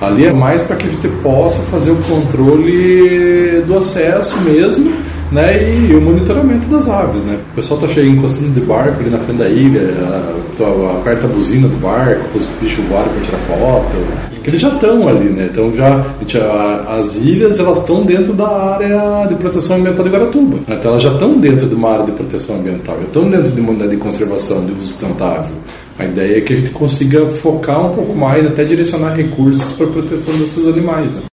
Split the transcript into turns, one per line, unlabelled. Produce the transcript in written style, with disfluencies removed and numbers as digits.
Ali é mais para que a gente possa fazer o controle do acesso mesmo, né, e o monitoramento das aves, né? O pessoal tá encostando de barco ali na frente da ilha, aperta a buzina do barco, os bichos voarem para tirar foto, que eles já estão ali, né? Então as ilhas, elas estão dentro da área de proteção ambiental de Guaratuba, então elas já estão dentro de uma área de proteção ambiental, já estão dentro de uma unidade de conservação, de uso sustentável. A ideia é que a gente consiga focar um pouco mais, até direcionar recursos para a proteção desses animais, né?